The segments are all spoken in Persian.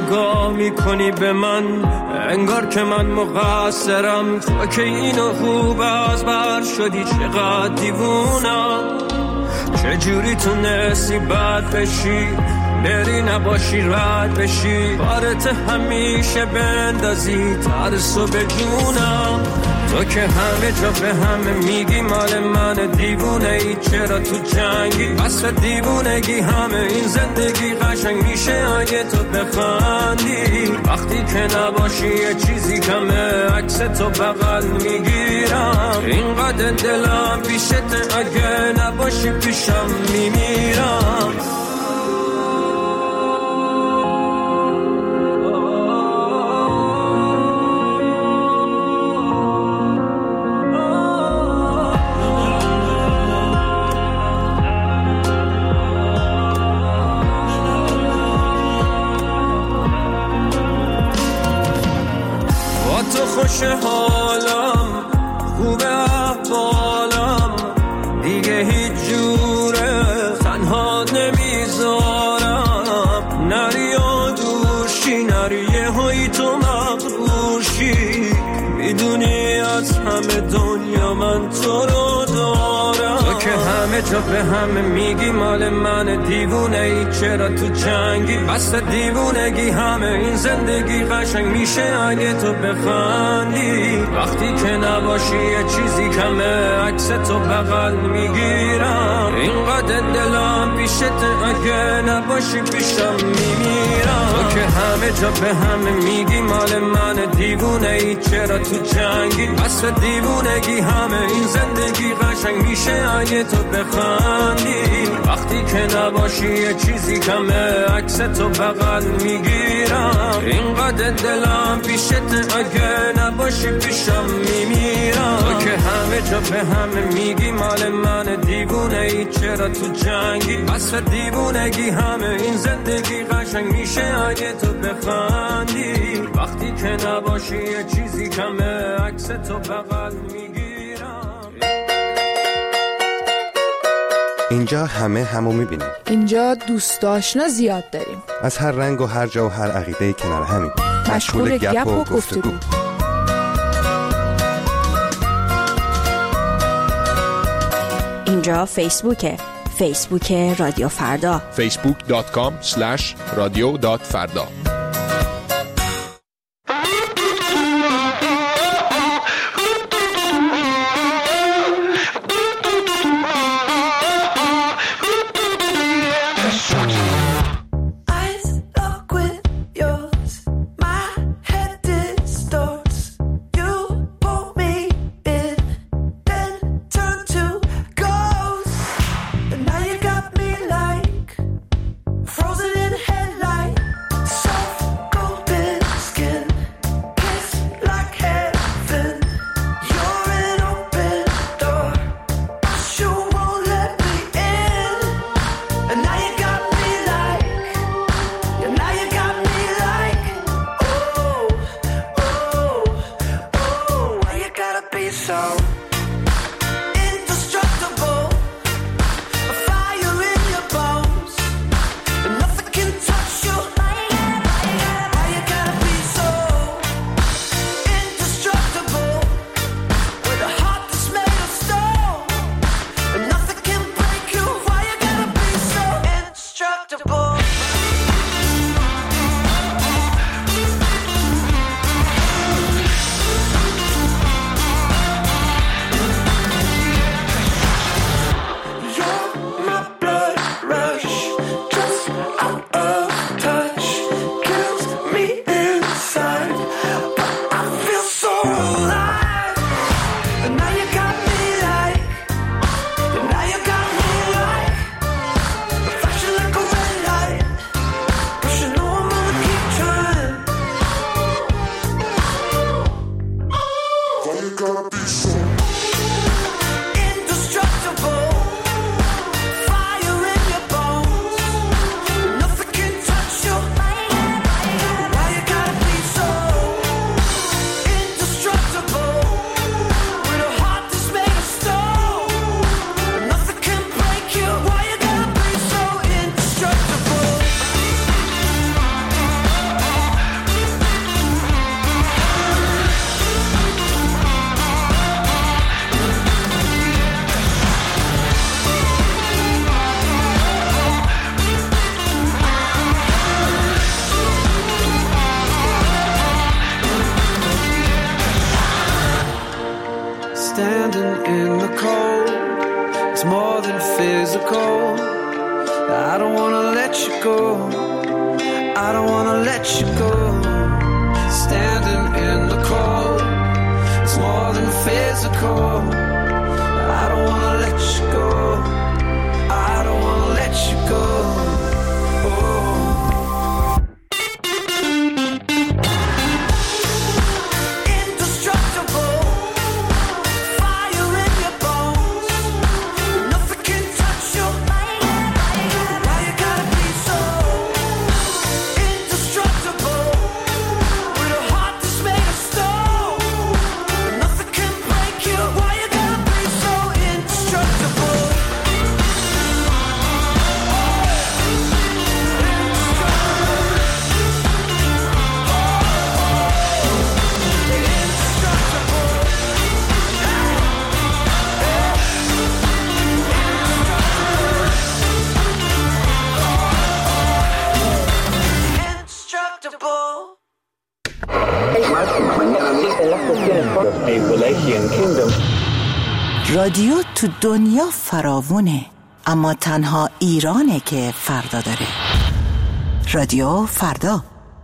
نگاه میکنی به من انگار که من مقصرم، تو که اینو خوب از بر شدی چقدر دیوونم، چجوری تونستی بد بشی بری نباشی رد بشی، بارت همیشه بندازی ترسو به جونم، تو که همه جا به همه میگی مال من دیوونه ای، چرا تو جنگی اصلا دیوونگی، همه این زندگی قشنگ میشه اگه تو بخندی، وقتی که نباشی یه چیزی کمه عکس تو بغل میگیرم، اینقدر دلم پیشت اگه نباشی پیشم میمیرم. خوش حالم خوبه احوالم دیگه هیچ جوره تنها نمیذارم، نری و دوشی نری یه هایی تو مغروشی، میدونی از همه دنیا من تو رو دارم، تو که همه جا به همه میگی مال من دیوونه ای، چرا تو جنگی اصلا دیوونگی، همه این زندگی قشنگ میشه اگه تو بخندی، وقتی که نباشی یه چیزی کمه عکس تو بغل میگیرم، اینقدر دلم پیشت اگه نباشی پیشم میمیرم، تو که همه جا به همه میگی مال من دیوونه ای، چرا تو جنگی اصلا دیوونگی، همه این زندگی قشنگ میشه اگه تو بخندی، وقتی که نباشی یه چیزی کمه عکس تو بغل میگیرم، اینقدر دلم پیشت اگه نباشی پیشم میمیرم، تو که همه جا به همه میگی مال من دیوونه ای، چرا تو جنگی اصلا دیوونگی، همه این زندگی قشنگ میشه اگه تو بخندی، وقتی که نباشی یه چیزی کمه عکس تو بغل میگیرم. اینجا همه همو میبینیم، اینجا دوست آشنا زیاد داریم، از هر رنگ و هر جا و هر عقیده‌ای کنار همین، مشغول گپ و گفتگو. اینجا فیسبوک رادیو فردا، facebook.com/radio.farda. Frozen in headlight, so standing in the cold. It's more than physical. I don't wanna let you go. I don't wanna let you go. Standing in the cold. It's more than physical. I don't wanna let you go. I don't wanna let you go. Oh. رادیو تو دنیا فراوونه، اما تنها ایرانه که فردا داره. رادیو فردا.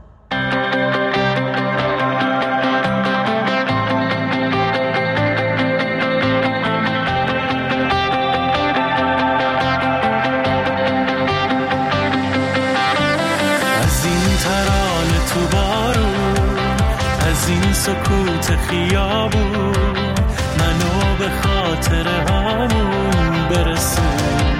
از این ترانه تو بارون، از این سکوت خیابون، منو به خاطر همون برسون،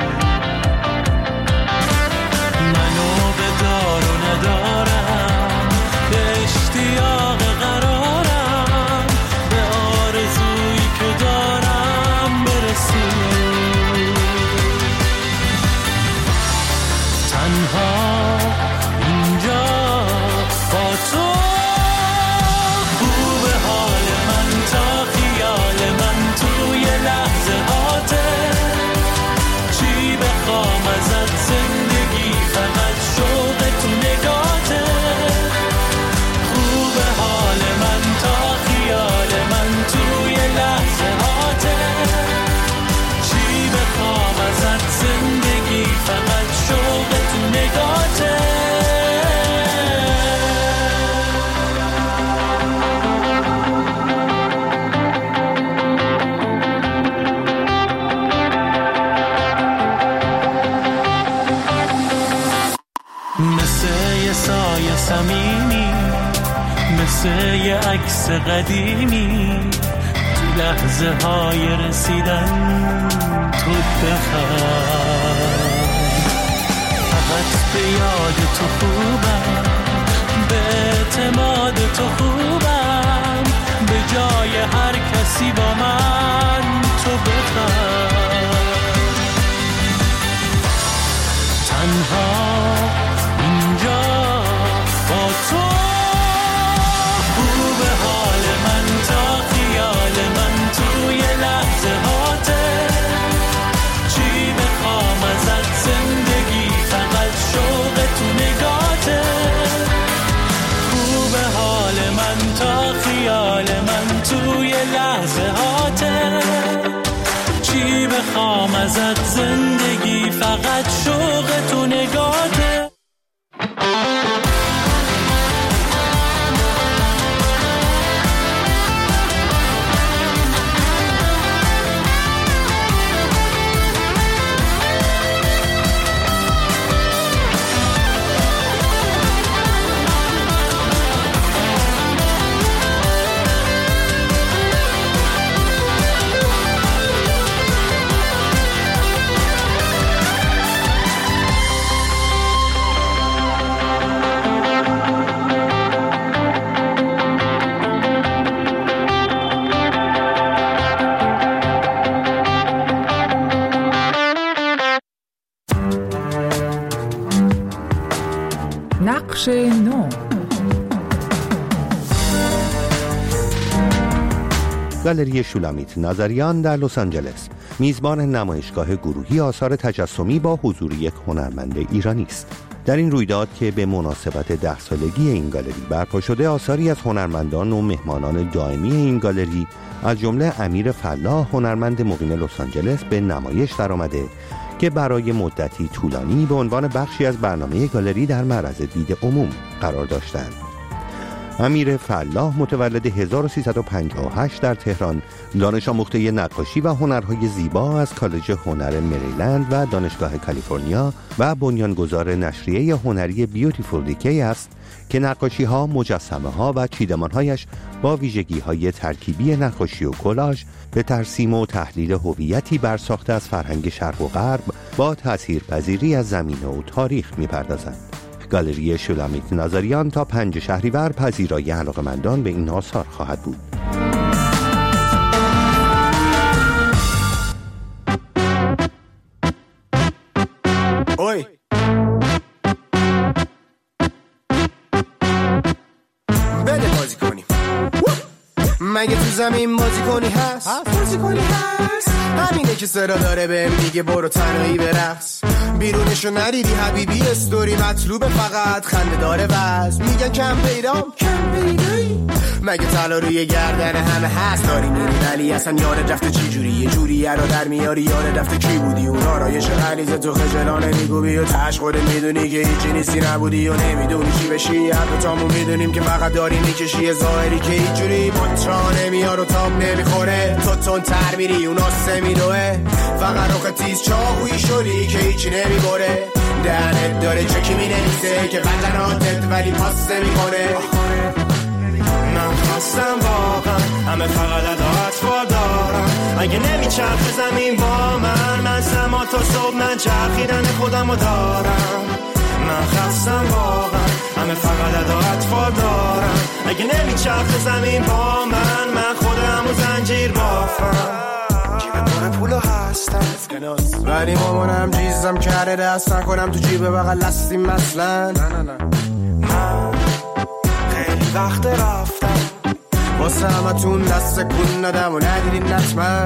منو به دار و ندارم، به اشتیاق قرارم، به آرزویی که دارم برسون. تنها اینجا با تو خوب حال من تا خیال من توی لحظه هاته. چی بخوام ازت زندگی فقط شوق تو نگاته. خوب حال من تا خیال من توی لحظه هاته. چی بخوام ازت زندگی فقط شوق تو نگاته. سایه صمیمی مثل یه عکس قدیمی، تو لحظه های رسیدن تو بخواه. فقط به یاد تو خوبم، به اعتماد تو خوبم، به جای هر کسی با من تو بخواه. تنها اینجا با تو خوب حال من تا خیال من توی لحظه هاته. چی بخوام ازت زندگی فقط شوق تو نگاته. خوب حال من تا خیال من توی لحظه هاته. چی بخوام ازت زندگی فقط شوق تو نگاته. نقش نو. گالری شولامیت نظریان در لس آنجلس میزبان نمایشگاه گروهی آثار تجسمی با حضور یک هنرمند ایرانی است. در این رویداد که به مناسبت 10 سالگی این گالری برپا شده، آثاری از هنرمندان و مهمانان دائمی این گالری از جمله امیر فلاح هنرمند مقیم لس آنجلس به نمایش درآمده که برای مدتی طولانی به عنوان بخشی از برنامه گالری در معرض دید عموم قرار داشتند. امیر فلاح متولد 1358 در تهران، دانش آموخته نقاشی و هنرهای زیبا از کالج هنر مریلند و دانشگاه کالیفرنیا و بنیانگذار نشریه هنری بیوتیفول دیکی است که نقاشی‌ها، مجسمه‌ها و چیدمان‌هایش با ویژگی‌های ترکیبی نقاشی و کلاژ به ترسیم و تحلیل هویتی برساخته از فرهنگ شرق و غرب با تأثیرپذیری از زمینه و تاریخ می‌پردازند. گالری شولامیت نظریان تا 5 شهریور پذیرای علاقه‌مندان به این آثار خواهد بود. اوی بده بازی کنیم. مگه تو زمین بازی کنی هست؟ همینه که صدا داره بهم میگه برو تنهایی برقص. بیرونشو ندیدی حبیبی، استوری مطلوبه فقط خنده داره وز. میگن کم پیدایی، مگه طلا روی گردن همه هست؟ داری میری ولی اصلا یاد رفته چی جوری، یه جوری رو در میاری یاد رفته کی بودی. اون آرایش غلیظ تو خجلانه میگوبی و تش خودت میدونی که هیچی نیستی نبودی و نمیدونی چی بشی. حتی تامون میدونیم که فقط داری میکشی ظاهری که هیچ جوری مطرا نمیار و تاب نمیخوره. تو تندتر میری اون آسه میدوه، فقط روخ تیز چاقویی شدی که هیچی نمیبره. دهنت داره چکی مینویسه که بدناتت ولی پاس نمیکنه. من خواستم واقعا همه فقط اداعت دارم. اگه نمیچرخه زمین با من سما تا صبح من چرخیدن خودمو دارم. من خواستم واقعا همه فقط اداعت دارم. اگه نمیچرخه زمین با من خودمو زنجیر بافم. جیب پر پولو هستم ولی مامانم جیزم کرده دست نکنم تو جیب بغل لستیم مثلا. نه من خیلی وقت رفتم واسه همتون دست کن ندم و ندیدین نتمن.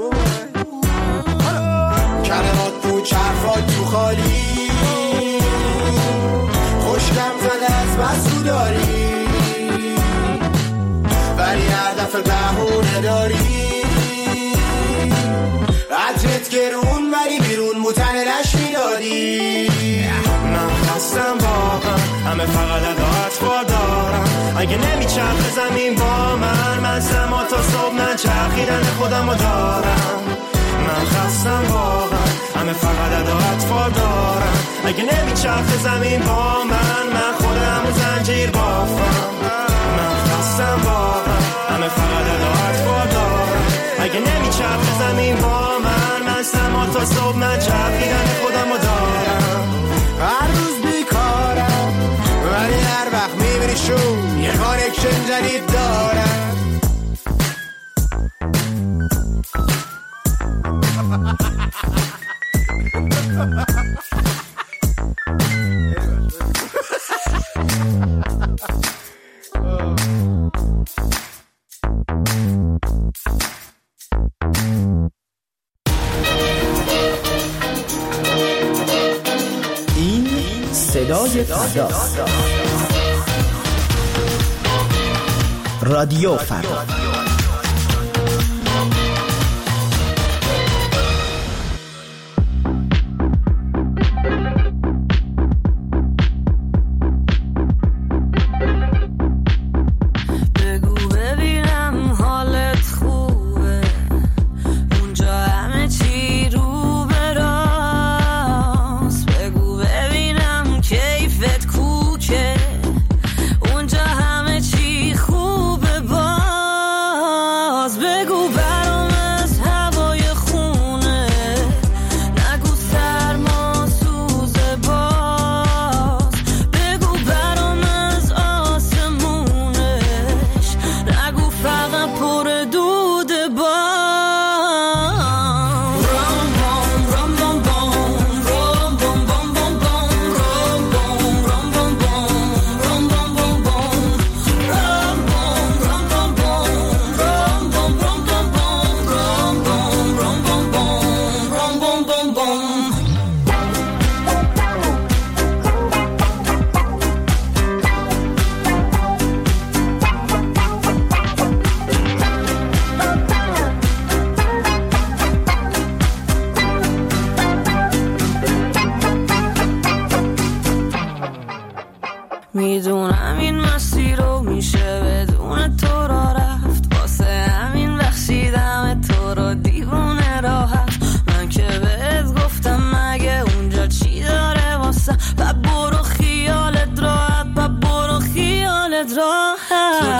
کلمات تو چرفات تو خالی، خوشگم زده از بس رو داری ولی هر دفعه بهونه داری. عجلت گرون ولی بیرون موتن لش میدادی. من خواستم واقعا همه فقط اداعت دارم. اگه نمیچرخه زمین با من سما تا صبح من چرخیدن خودمو دارم. من خواستم واقعا همه فقط اداعت دارم. اگه نمیچرخه زمین با من خودمو زنجیر بافم. من خواستم واقعا همه فقط اداعت دارم. اگه نمیچرخه زمین با من سما تا صبح من چرخیدن خودمو دارم. هر روز بیکارم ولی هر وقت میبینی شون یه کانکشن جدید دارم. این صدای فردا، رادیو فردا.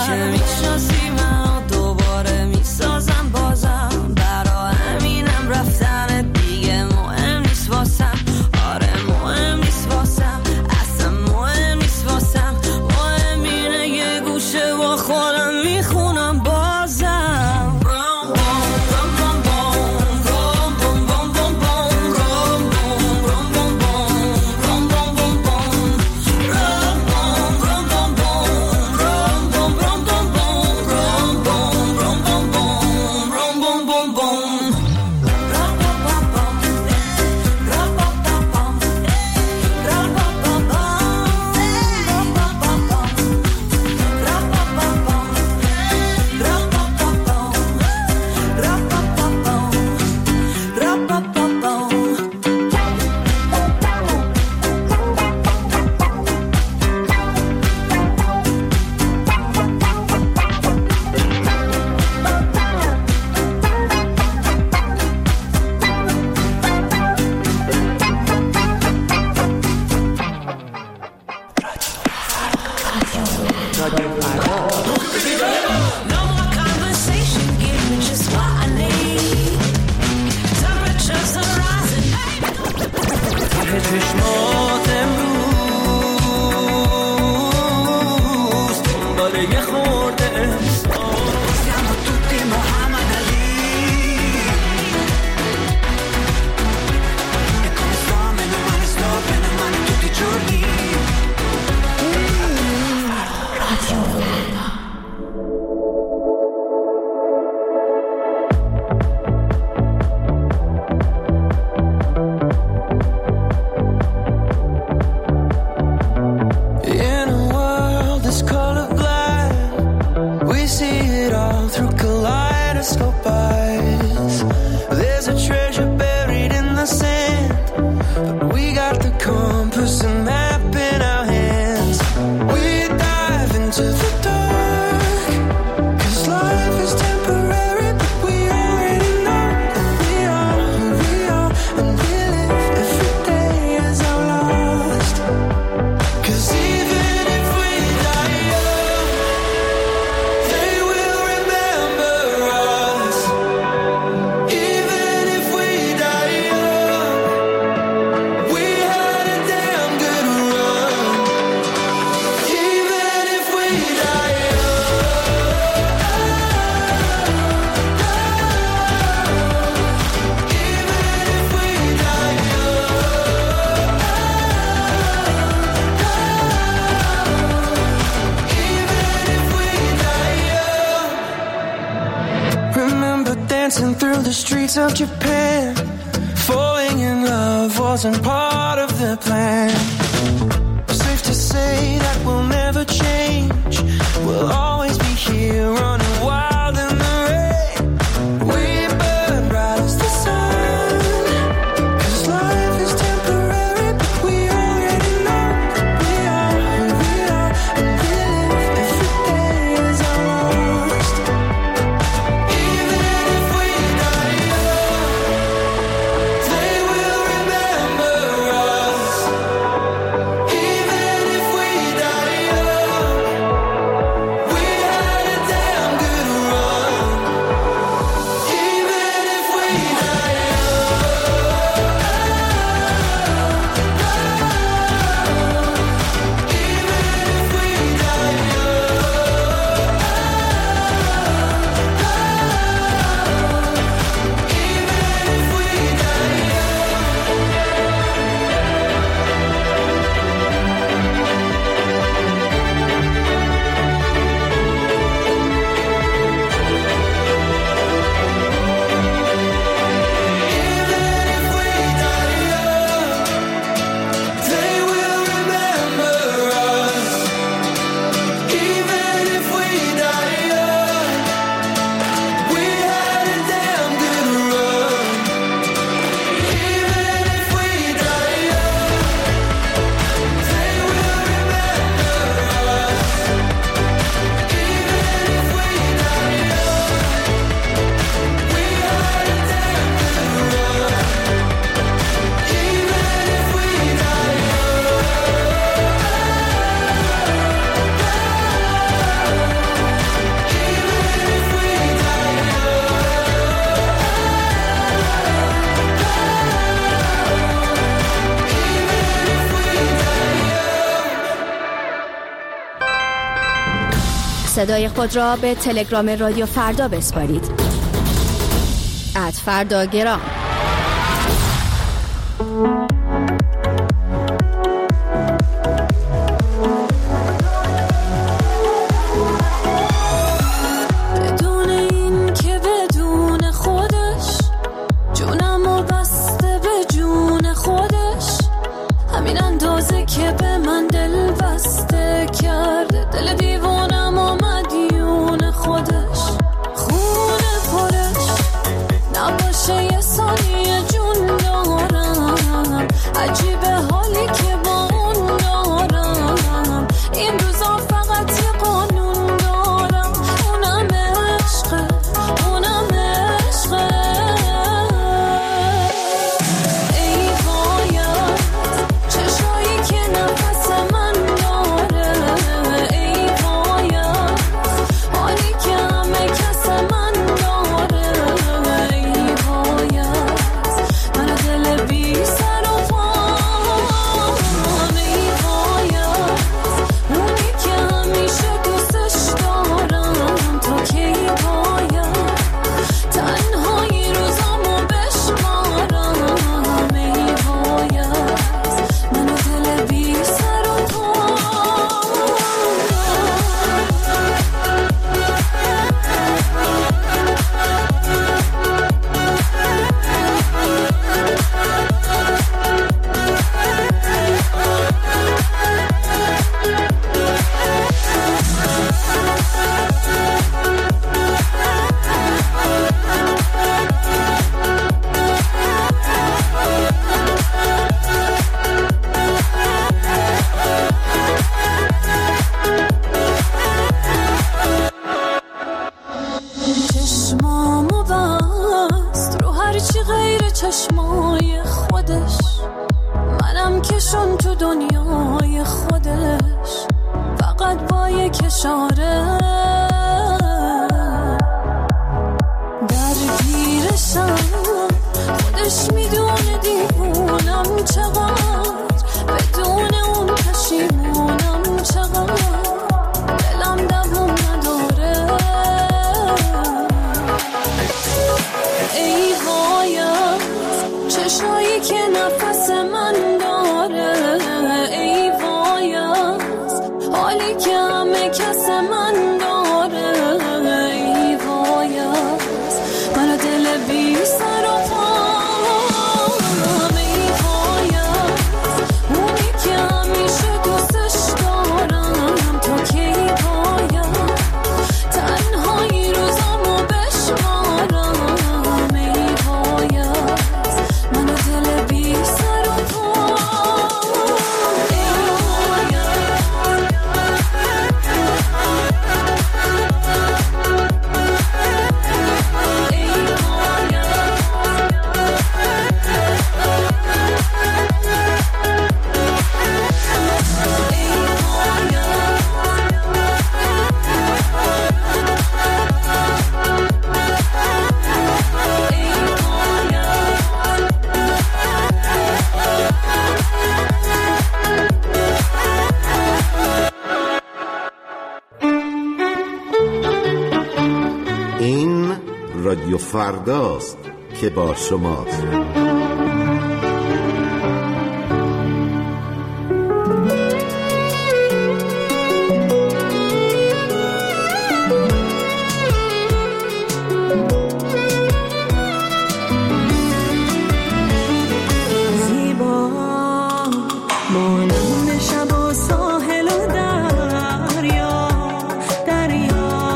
که میشناسی من دوباره میسازم بازم، برا همینم رفتن دیگه مهم نیست واسم. آره مهم نیست واسم، اصلا مهم نیست واسم. مهم اینه یه گوشه با خودم میخونم بازم. چشمات امروز دنباله یه خورده احساس siamo tutti Muhammad Ali e come sto meno male tutti i giorni. There's a treasure buried in the sand, but we got the compass and map in our hands. We dive into the dark, 'cause life is temporary, but we already know that we are who we are, and we live every day as our last. 'Cause even if we die young, they will remember us. Even if we die young, we had a damn good run. Even if we die young, even if we die young, even if we die young. Remember dancing through the streets of Japan. Falling in love wasn't part of the plan. Safe to say that we'll never change. We'll always be here running wild in the rain. We burn bright as the sun, 'cause life is temporary, but we already know that we are who we are, and we live every day as our last. Even if we die young, they will remember us. Even if we die young, we صدای خود را به تلگرام رادیو فردا بسپارید. @فرداگرام. بدون این که بدون خودش جونمو بسته به جون خودش، همین اندازه که به من دل بسته کرده، دل دیوانم و مدیون خودش. خونه پرش نباشه یه ثانیه جون دارم، عجیبه حالی که با اون دارم. این روزا فقط یه قانون دارم، اونم عشقه، اونم عشقه. ای باید چشایی که نفس من داره، ای باید حالی که همه کس من داره، ای باید من دل بی سر و پام، ای باید اونی که همیشه دوستش دارم، تا کی باید تنهایی روزامو بشمارم، ای باید من دل بی سر و پام. چشمامو بست رو هرچی غیر چشمای خودش، منم کشون تو دنیای خودش، فقط با یک اشاره درگیرشم. خودش میدونه دیوونم چقدر، بدون اون پشیمونم چقدر، دلم دوام نداره. ای باید چشایی که نفس من داره، ای باید حالی که همه کس من داره، ای باید من دل بی سر و پام، ای باید اونی که همیشه دوستش دارم، تا کی باید تنهایی روزامو بشمارم، ای باید من دل بی سر و پام، ای باید. این رادیو فرداست که با شماست.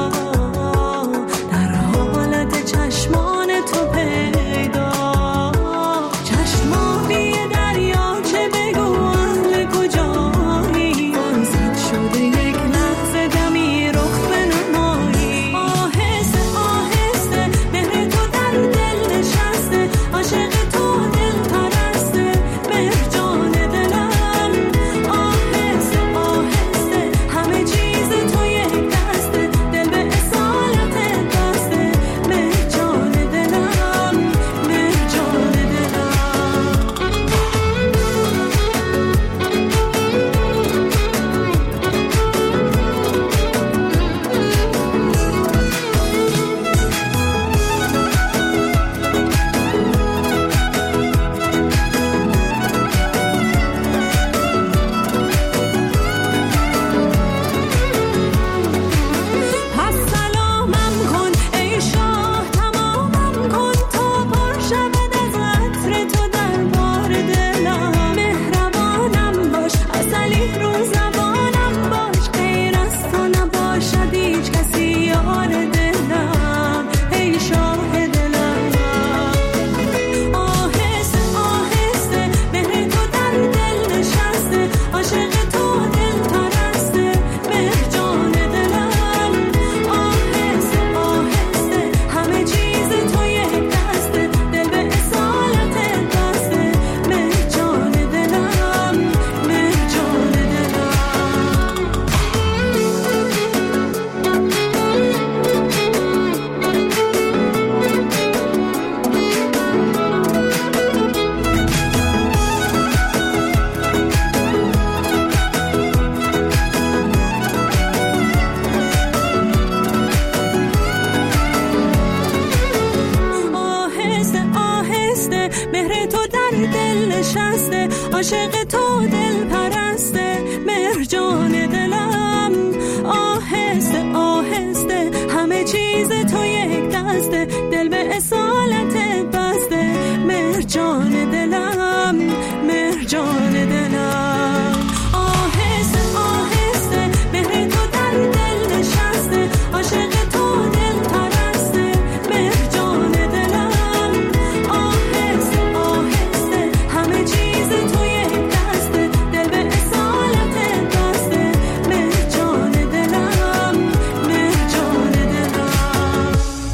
در حالت چشمان تو پیدا در دل نشسته، عاشق تو دل پرسته، مرجان دلم آهسته آهسته، همه چیز تو یک دسته، دل به اصالت بسته، مرجان دلم مرجان دلم، آهسته آهسته، مهر تو در دل نشسته، عاشق تو دل پرسته، مرجان دلم آهسته آهسته، همه چیز تو یک دسته، دل به اصالت بسته، مرجان دلم مرجان دلم.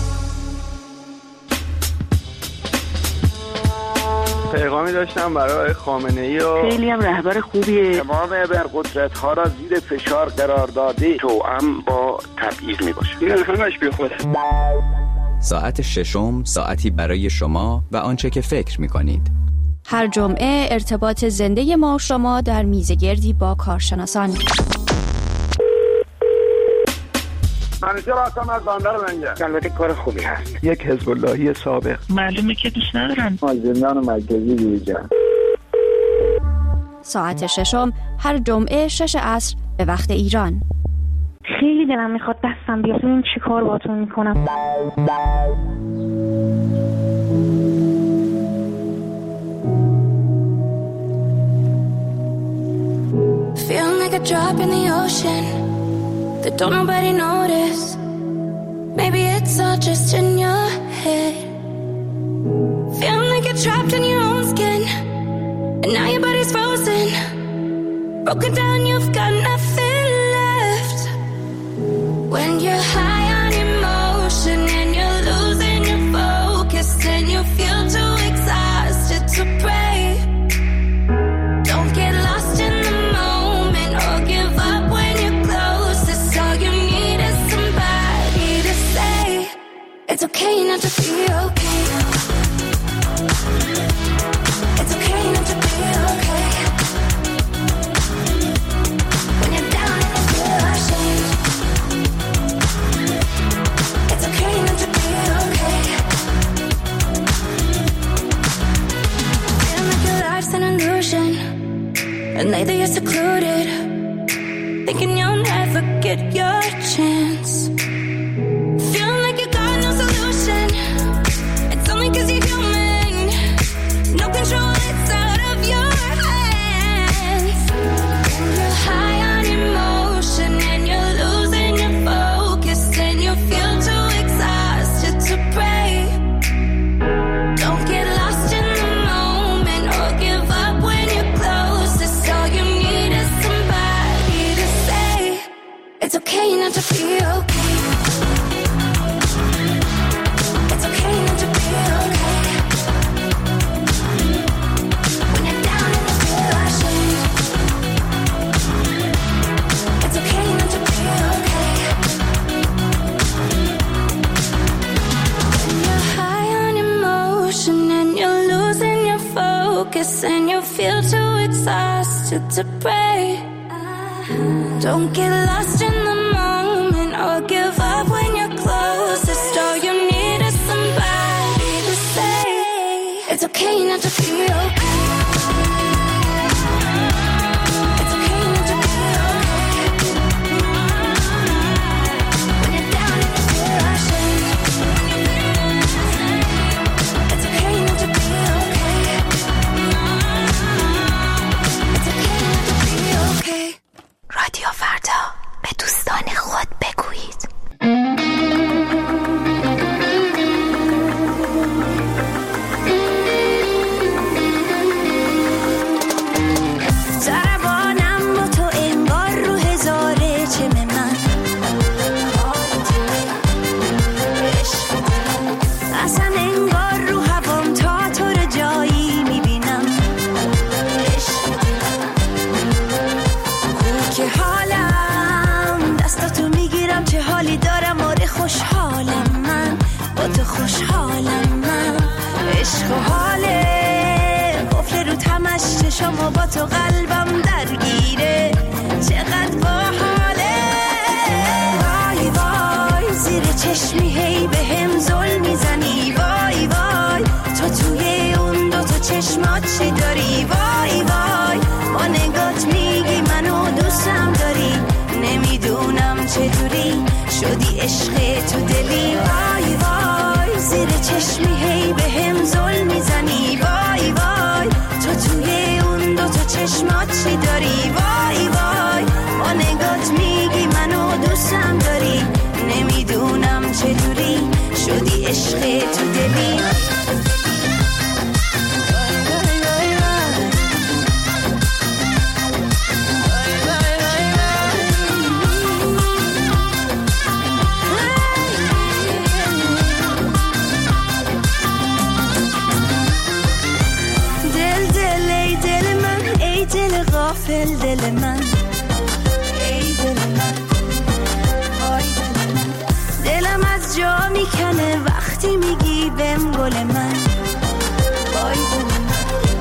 پیغامی داشتم برای خامنه‌ای و خیلی هم رهبر خوبیه. تمام ابرقدرت‌ها را زیر فشار قرار داده، توأم با تبعیض میباشه. این همش بیخوده. ساعت ششم، ساعتی برای شما و آنچه که فکر می‌کنید. هر جمعه ارتباط زنده ما شما در میزگردی با کارشناسان. منیجر هستم از بندر لنگر. البته کار خوبی هست. یک حزب اللهی سابق. معلومه که دوست ندارم. زندان مرکزی دیجا. ساعت ششم هر جمعه 6 عصر به وقت ایران. خیلی دلم میخواد دستم بیاد ببینم چی کار باهاتون میکنم. Feeling like a drop in the ocean that don't nobody notice. Maybe it's all just in your head. Feeling like you're trapped in your own skin, and now your body's frozen. Broken down, you've got nothing left. When you're high on emotion and you're losing your focus, and you feel too exhausted to pray. Don't get lost in the moment or give up when you're closest. All you need is somebody to say it's okay not to be okay. It's okay not to be okay. When you're down and you feel ashamed, it's okay not to be okay. Feeling like your life's an illusion, and lately you're secluded, thinking you'll never get your chance. Feeling like you got no solution, it's only 'cause you're human. No control, it's out of your hands. You're high on emotion and you're losing your focus, and you feel too exhausted to pray. Don't get lost in the moment or give up when you're closest. All you need is somebody to say it's okay not to be okay. It's okay not to be okay. When you're down and you feel ashamed, it's okay not to be okay. When you're high on emotion and you're losing your focus, and you feel too exhausted to pray. Don't get lost in the moment or give up when you're closest. All you need is somebody to say it's okay not to be okay. It's okay not to be okay. When you're down and you feel ashamed, it's okay not to be okay. It's okay not to be okay. رادیو فردا، به دوستان خود بگویید. ضربانم با تو انگار رو هزاره چم من، اصلا انگار رو هوام تا تو رو جایی میبینم. که حالم دستاتو میگیرم، چه حالی دارم، آره خوشحالم من با تو، خوشحالم من. عشق و حاله قفل رو تمش چشم و با تو قلبم درگیره، چقدر باحاله. وای وای زیر چشمی هی به هم زل میزنی، وای وای تو توی اون دو تا چشمات چی داری؟ وای وای با نگات میگی منو دوستم داری، نمیدونم چجوری شدی عشق تو دلی. وای وای زیر چشمی هی به هم ظلم میزنی، وای وای تو توی اون دوتا چشمات چی داری؟ وای وای با نگات میگی منو دوستم داری، نمیدونم چجوری شدی عشق تو دلی. غافل دل من، ای دل من، آی دل من، دلم از جا میکنه وقتی میگی بهم گل من، آی دل من.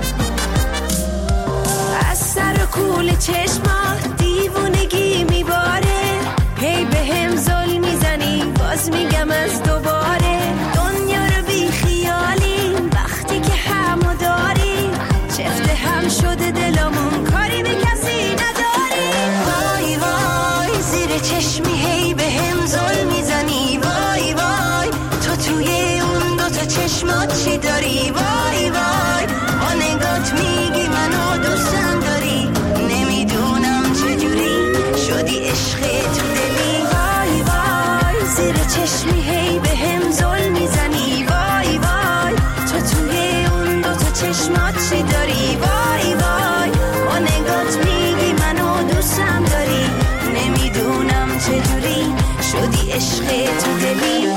از سر و کول چشمات دیوونگی میباره، هی بهم ظلم میزنی باز میگم از دوباره، دنیا رو بی خیالیم وقتی که همو داریم، چفت هم شده دلمون کاری به کسی نداریم. وای وای زیر چشمی هی به هم ظلم میزنی، وای وای تو توی اون دوتا چشمات چی داری؟ وای وای با نگات میگی منو دوستم داری، نمیدونم چجوری شدی عشق تو دلی. وای وای زیر چشمی هی به هم ظلم میزنی، وای وای تو توی اون دوتا چشمات چی داری؟ وای وای با نگات میگی منو دوستم داری، نمیدونم چجوری شدی عشق تو دلی.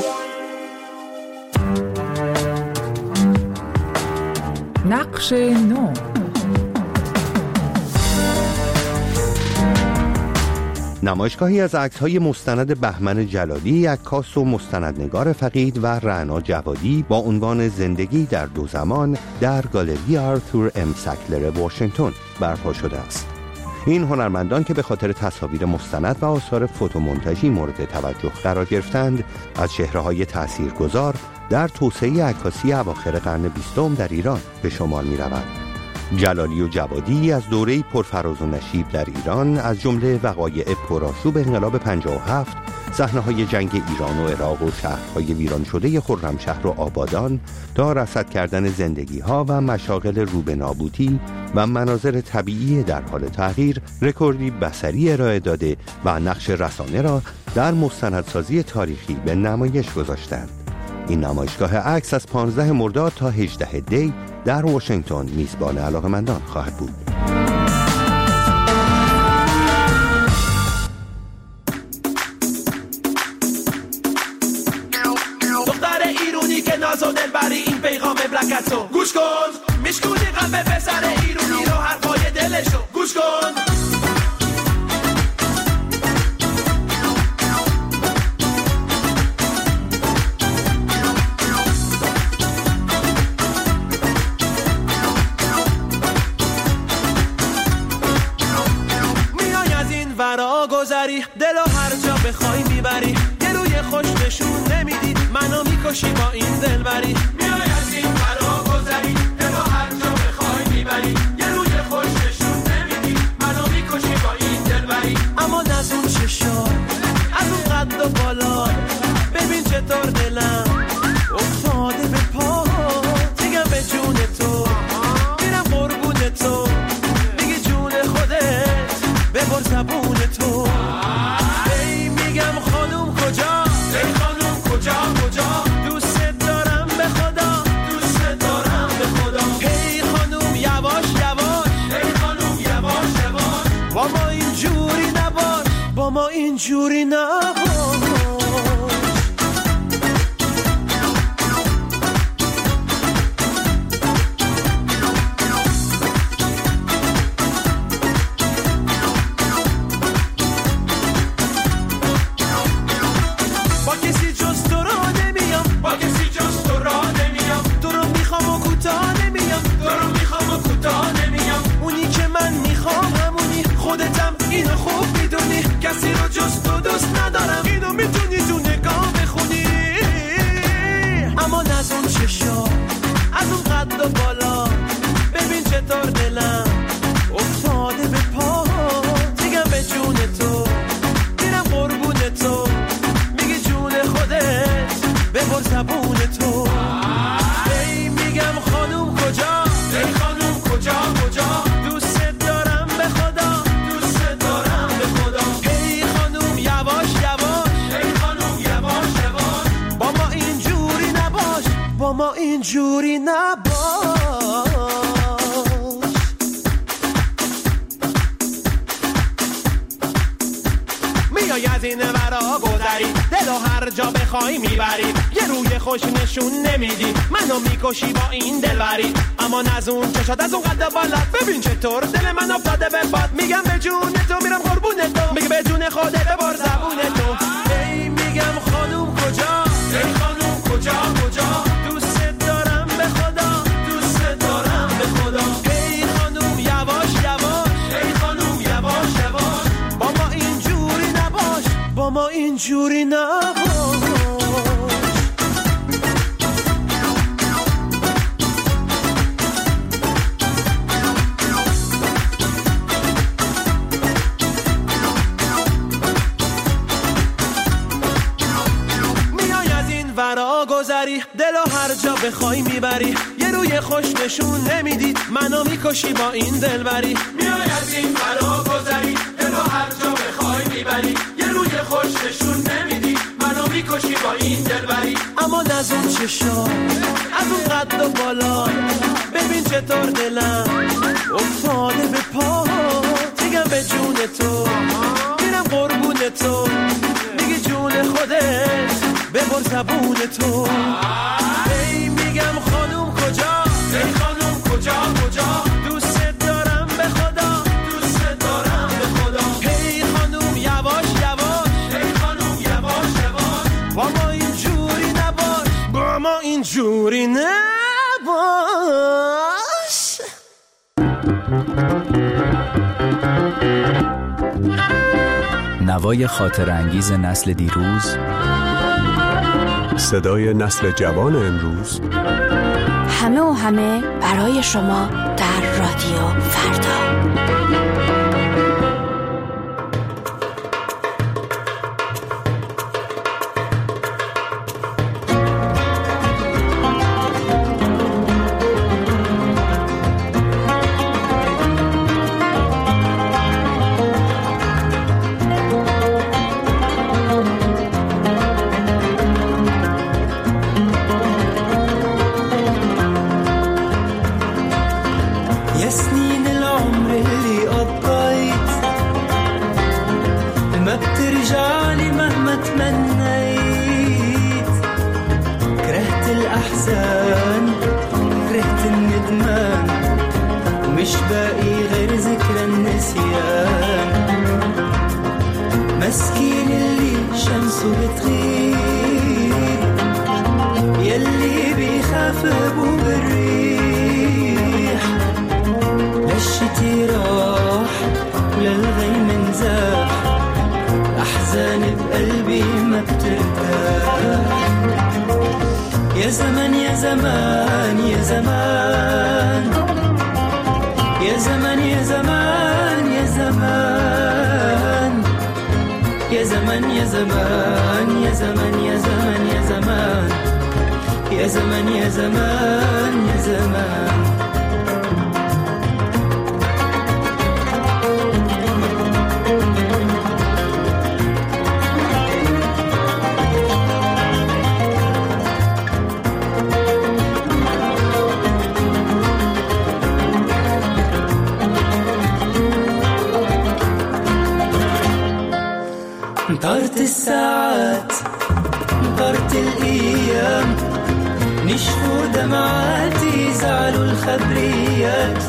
نقش نو. نمایشگاهی از عکس‌های مستند بهمن جلالی، عکاس و مستندنگار فقید و رعنا جوادی با عنوان زندگی در دو زمان در گالری آرتور ام سکلر واشنگتن برپا شده است. این هنرمندان که به خاطر تصاویر مستند و آثار فوتومونتاژی مورد توجه قرار گرفتند، از چهره‌های تاثیرگذار در توسعه عکاسی اواخر قرن 20 در ایران به شمار می‌روند. جلالی و جوادی از دوره پرفراز و نشیب در ایران، از جمله وقایع پرآشوب انقلاب 57، صحنه‌های جنگ ایران و عراق و شهرهای ویران شده خرمشهر و آبادان، تا رصد کردن زندگی‌ها و مشاغل رو به نابودی و مناظر طبیعی در حال تغییر، رکوردی بصری ارائه داده و نقش رسانه را در مستندسازی تاریخی به نمایش گذاشتند. این نمایشگاه عکس از 15 مرداد تا 18 دی در واشنگتن میزبان علاقه‌مندان خواهد بود. دختر ایرونی که ناز و دلبری، این پیغام بلکتو گوش کن، میشکونی قلب پسر ایرونی رو، حرفای دلشو گوش کن. دل و هر جا بخوای میبری، یه روی خوش نشون نمیدی، منو میکشی با این دلبری. میای از این فرا گذری، دل و هر جا بخوای میبری، یه روی خوش نشون نمیدی، منو میکشی با این دلبری. اما از اون چشا، از اون قد و بالا، ببین چطور دلم افتاده به پا، میگم به جون تو، میرم قربون تو، میگی جون خودت ببر زبون تو. میگم خانوم کجا، ای خانوم کجا کجا، دوست دارم به خدا، دوست دارم به خدا. ای خانوم یواش یواش، ای خانوم یواش یواش، با ما اینجوری نباش، با ما اینجوری نباش. کسی رو جز تو دوست ندارم، اینو میتونی تو نگاه بخونی. اما از اون چشا، از اون قد و بالا، ببر زبون تو. ای میگم خانوم کجا، ای خانوم کجا کجا، دوست دارم به خدا، دوست دارم به خدا. ای خانوم یواش یواش، ای خانوم یواش یواش، با ما اینجوری نباش، با ما اینجوری نباش. میای از این ورا گذری، دلو هر جا بخوای میبری، یه روی خوش نشون نمیدی، منو میکشی با این دلبری. اما از اون چشات، از اون قد بالات، ببین چطور دل من افتاده به باد. میگم به جون تو میرم قربون تو، میگه به جون خودت ببر زبون تو. ای میگم خانوم کجا، ای خانوم کجا کجا، دوست دارم به خدا، دوست دارم به خدا. ای خانوم یواش یواش، ای خانوم یواش یواش، با ما اینجوری نباش، با ما اینجوری نباش. گذری دلو هر جا بخوای میبری، یه روی خوش نشون نمیدی، منو میکشی با این دلبری. میای از این فرا گذری، دلو هر جا بخوای میبری، یه روی خوش نشون نمیدی، منو میکشی با این دلبری. اما از اون چشا، از اون قد و بالا، ببین چطور دلم افتاده به پا. میگم به جون تو میرم قربون تو، میگی جون خودت ببر زبون تو. ای میگم خانوم کجا، ای خانوم کجا کجا، دوست دارم به خدا، دوست دارم به خدا. ای خانوم یواش یواش، ای خانوم یواش یواش، با ما اینجوری نباش، با ما اینجوری نباش. نوای خاطر انگیز نسل دیروز، صدای نسل جوان امروز، همه و همه برای شما در رادیو فردا. طارت الساعات، طارت الأيام، نشفوا دمعاتي، زعلوا الخبريات،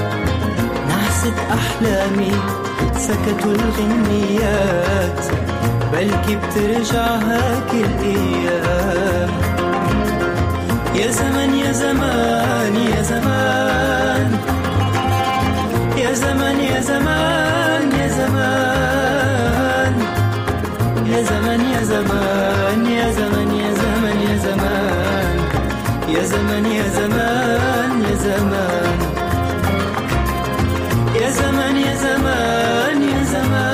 نعست أحلامي، سكتوا الغنيات، بلكي بترجع هاك الأيام. يا زمن يا زمان يا زمان يا زمان يا زمان يا زمان يا زمان يا زمان يا زمان يا زمان يا زمان يا زمان يا زمان يا زمان يا زمان يا زمان يا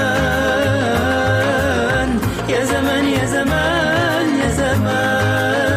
زمان يا زمان يا زمان يا زمان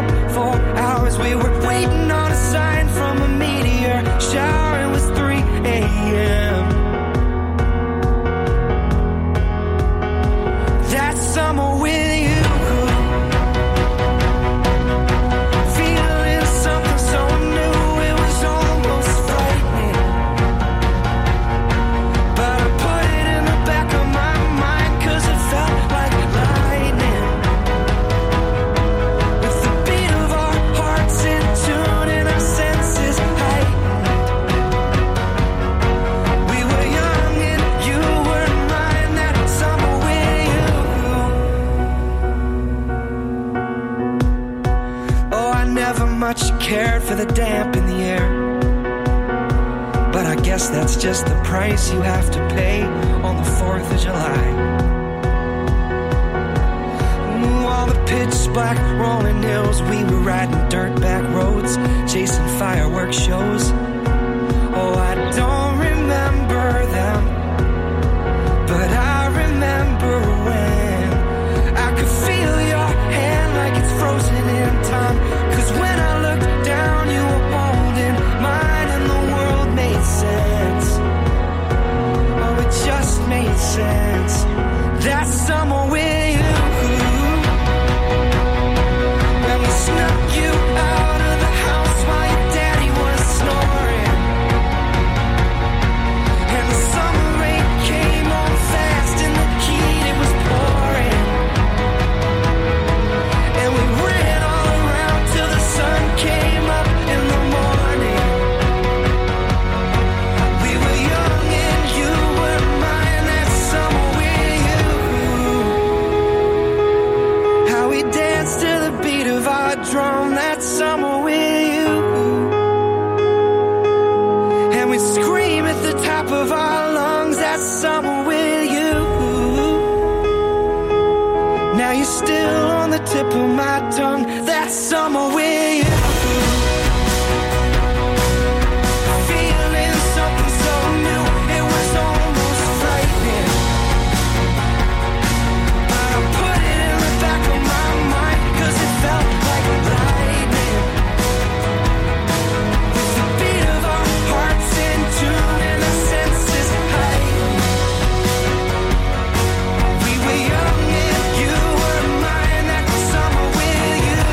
summer with you. Feeling something so new, it was almost frightening. But I put it in the back of my mind, 'cause it felt like lightning. With the beat of our hearts in tune and our senses heightened. We were young and you were mine that summer with you. Oh, I never much cared for the damp in the air, but I guess that's just the price you have to pay on the 4th of July. All the pitch black rolling hills, we were riding dirt back roads, chasing fireworks shows. Oh, I don't remember them, but I remember when I could feel your hand like it's frozen in time. 'Cause when I looked down, you were holding mine and the world made sense. Oh, it just made sense. That summer with you, when we snuck you out of the house while your daddy was snoring. And the summer rain came on fast in the heat, it was pouring. And we ran all around till the sun came up in the morning. We were young and you were mine that summer with you. How we danced to the beat of our drum that summer with you. And we'd scream at the top of our lungs that summer with you. Now you're still on the tip of my tongue that summer with you. Feeling something so new, it was almost frightening. But I put it in the back of my mind, 'cause it felt like lightning. With the beat of our hearts in tune and our senses heightened. We were young and you were mine that summer with you.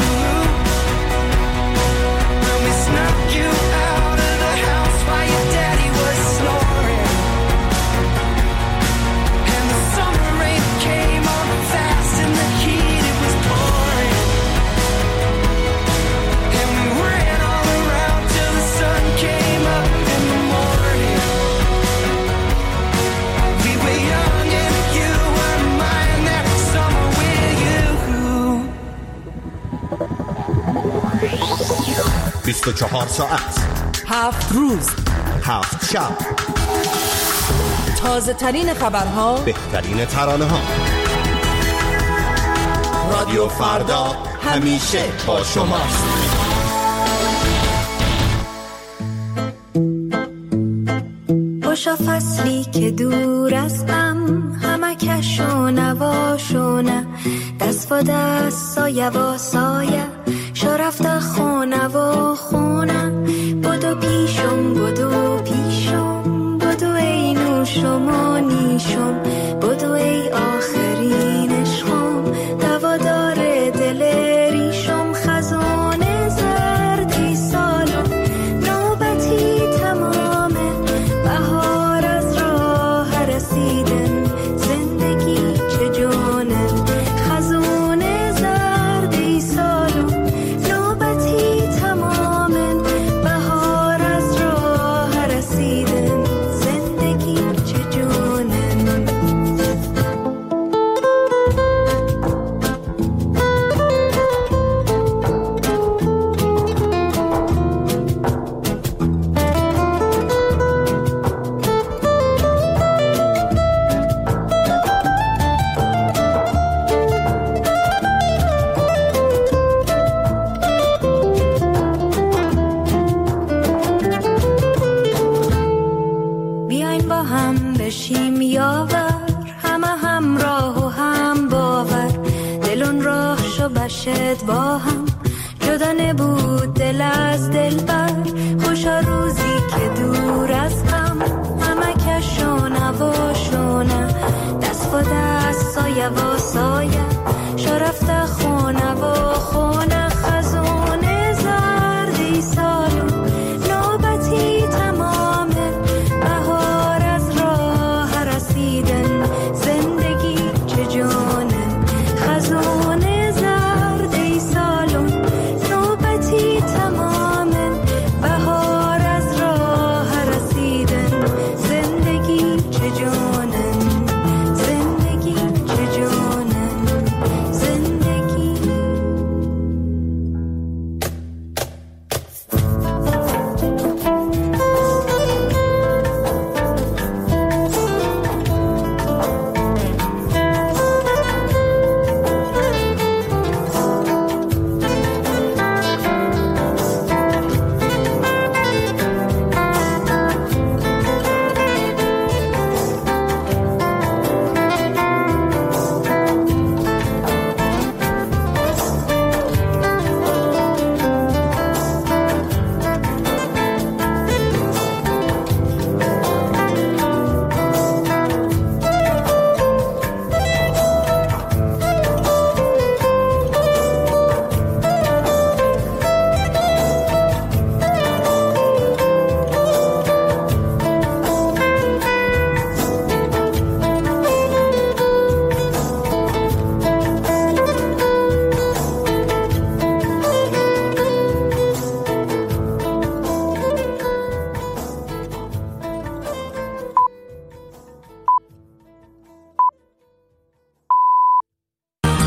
When we snuck you out of the house while your daddy was snoring. And the summer rain came on fast in the heat, it was pouring. And we ran all around till the sun came up in the morning. We were young and you were mine that summer with you. 24 ساعت 7 روز 7 شب، تازه ترین خبرها، بهترین ترانه ها. رادیو فردا همیشه با شماست. خوشا فصلی که دور از غم، همه کشو نواشو نه، دست و دست سایه و سایه، شو رفته خونه و خونه. بدو پیشم بدو پیشم، بدو ای نوشم و نیشم، بدو ای آخرین عشقم، دوادار دل ریشم. خزانه زردی سالم، نوبتی تمامه، بهار از راه رسیدن، زندگی چه جونه. خزانه زردی سالم، نوبتی تمامه، بهار از راه رسیدن، زندگی چه جونه. بیاین با هم بشیم یاور، همه همراه و هم باور، دلون راه شو بشد با هم، جدا نبود دل از دل بر. خوشا روزی که دور از هم، همه کشونه و شونه، دست افتاده از سایه و سایه شرفت